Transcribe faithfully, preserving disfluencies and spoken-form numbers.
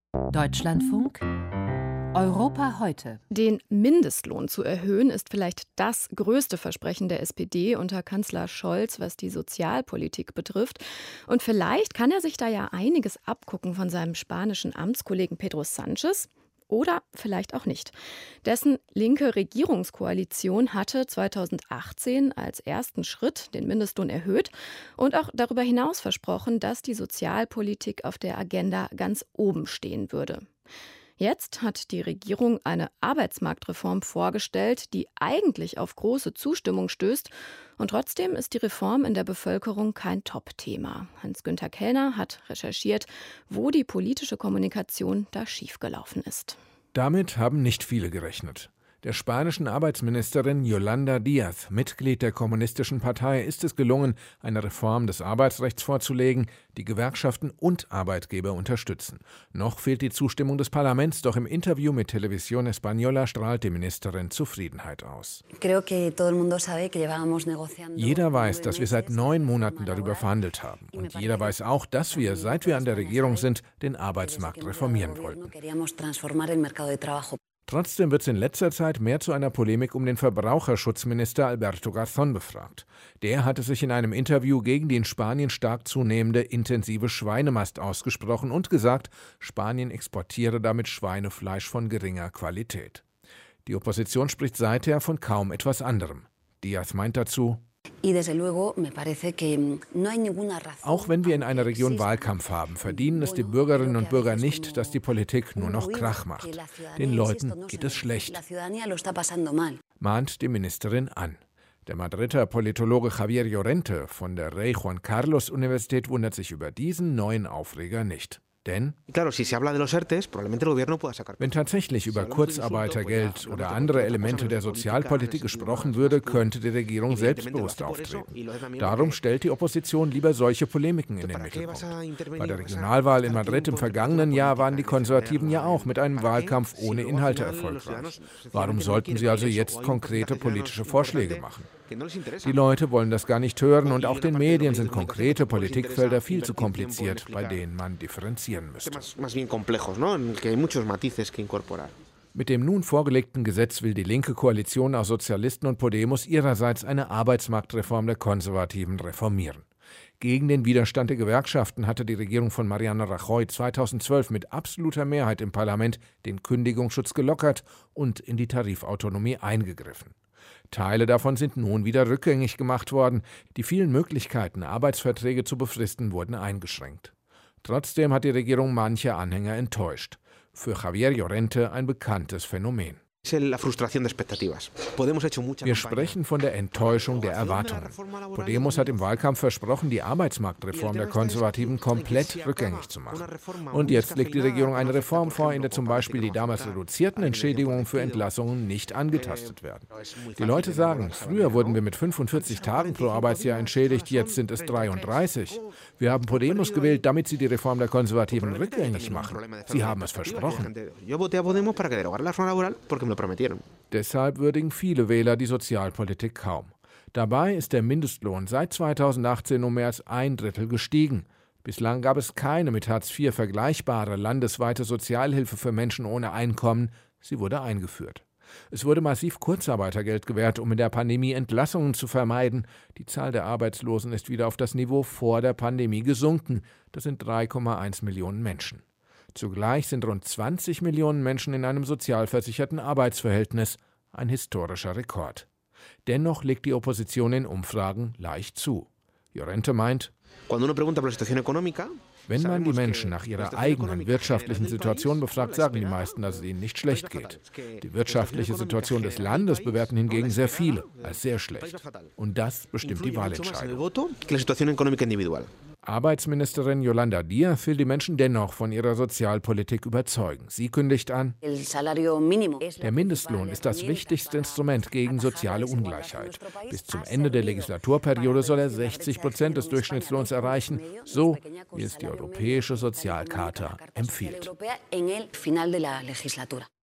Deutschlandfunk Europa heute. Den Mindestlohn zu erhöhen, ist vielleicht das größte Versprechen der S P D unter Kanzler Scholz, was die Sozialpolitik betrifft. Und vielleicht kann er sich da ja einiges abgucken von seinem spanischen Amtskollegen Pedro Sánchez. Oder vielleicht auch nicht. Dessen linke Regierungskoalition hatte zweitausendachtzehn als ersten Schritt den Mindestlohn erhöht und auch darüber hinaus versprochen, dass die Sozialpolitik auf der Agenda ganz oben stehen würde. Jetzt hat die Regierung eine Arbeitsmarktreform vorgestellt, die eigentlich auf große Zustimmung stößt. Und trotzdem ist die Reform in der Bevölkerung kein Top-Thema. Hans-Günther Kellner hat recherchiert, wo die politische Kommunikation da schiefgelaufen ist. Damit haben nicht viele gerechnet. Der spanischen Arbeitsministerin Yolanda Díaz, Mitglied der Kommunistischen Partei, ist es gelungen, eine Reform des Arbeitsrechts vorzulegen, die Gewerkschaften und Arbeitgeber unterstützen. Noch fehlt die Zustimmung des Parlaments, doch im Interview mit Televisión Española strahlt die Ministerin Zufriedenheit aus. Jeder weiß, dass wir seit neun Monaten darüber verhandelt haben. Und jeder weiß auch, dass wir, seit wir an der Regierung sind, den Arbeitsmarkt reformieren wollten. Trotzdem wird es in letzter Zeit mehr zu einer Polemik um den Verbraucherschutzminister Alberto Garzón befragt. Der hatte sich in einem Interview gegen die in Spanien stark zunehmende intensive Schweinemast ausgesprochen und gesagt, Spanien exportiere damit Schweinefleisch von geringer Qualität. Die Opposition spricht seither von kaum etwas anderem. Díaz meint dazu: Auch wenn wir in einer Region Wahlkampf haben, verdienen es die Bürgerinnen und Bürger nicht, dass die Politik nur noch Krach macht. Den Leuten geht es schlecht, mahnt die Ministerin an. Der Madrider Politologe Javier Llorente von der Rey Juan Carlos Universität wundert sich über diesen neuen Aufreger nicht. Denn wenn tatsächlich über Kurzarbeitergeld oder andere Elemente der Sozialpolitik gesprochen würde, könnte die Regierung selbstbewusst auftreten. Darum stellt die Opposition lieber solche Polemiken in den Mittelpunkt. Bei der Regionalwahl in Madrid im vergangenen Jahr waren die Konservativen ja auch mit einem Wahlkampf ohne Inhalte erfolgreich. Warum sollten sie also jetzt konkrete politische Vorschläge machen? Die Leute wollen das gar nicht hören und auch den Medien sind konkrete Politikfelder viel zu kompliziert, bei denen man differenzieren müsste. Mit dem nun vorgelegten Gesetz will die linke Koalition aus Sozialisten und Podemos ihrerseits eine Arbeitsmarktreform der Konservativen reformieren. Gegen den Widerstand der Gewerkschaften hatte die Regierung von Mariano Rajoy zweitausendzwölf mit absoluter Mehrheit im Parlament den Kündigungsschutz gelockert und in die Tarifautonomie eingegriffen. Teile davon sind nun wieder rückgängig gemacht worden. Die vielen Möglichkeiten, Arbeitsverträge zu befristen, wurden eingeschränkt. Trotzdem hat die Regierung manche Anhänger enttäuscht. Für Javier Llorente ein bekanntes Phänomen. Wir sprechen von der Enttäuschung der Erwartungen. Podemos hat im Wahlkampf versprochen, die Arbeitsmarktreform der Konservativen komplett rückgängig zu machen. Und jetzt legt die Regierung eine Reform vor, in der zum Beispiel die damals reduzierten Entschädigungen für Entlassungen nicht angetastet werden. Die Leute sagen, früher wurden wir mit fünfundvierzig Tagen pro Arbeitsjahr entschädigt, jetzt sind es dreiunddreißig. Wir haben Podemos gewählt, damit sie die Reform der Konservativen rückgängig machen. Sie haben es versprochen. Deshalb würdigen viele Wähler die Sozialpolitik kaum. Dabei ist der Mindestlohn seit zweitausendachtzehn um mehr als ein Drittel gestiegen. Bislang gab es keine mit Hartz vier vergleichbare landesweite Sozialhilfe für Menschen ohne Einkommen. Sie wurde eingeführt. Es wurde massiv Kurzarbeitergeld gewährt, um in der Pandemie Entlassungen zu vermeiden. Die Zahl der Arbeitslosen ist wieder auf das Niveau vor der Pandemie gesunken. Das sind drei Komma eins Millionen Menschen. Zugleich sind rund zwanzig Millionen Menschen in einem sozialversicherten Arbeitsverhältnis, ein historischer Rekord. Dennoch legt die Opposition in Umfragen leicht zu. Llorente meint, wenn man die Menschen nach ihrer eigenen wirtschaftlichen Situation befragt, sagen die meisten, dass es ihnen nicht schlecht geht. Die wirtschaftliche Situation des Landes bewerten hingegen sehr viele als sehr schlecht. Und das bestimmt die Wahlentscheidung. Arbeitsministerin Yolanda Díaz will die Menschen dennoch von ihrer Sozialpolitik überzeugen. Sie kündigt an, der Mindestlohn ist das wichtigste Instrument gegen soziale Ungleichheit. Bis zum Ende der Legislaturperiode soll er sechzig Prozent des Durchschnittslohns erreichen, so wie es die Europäische Sozialcharta empfiehlt.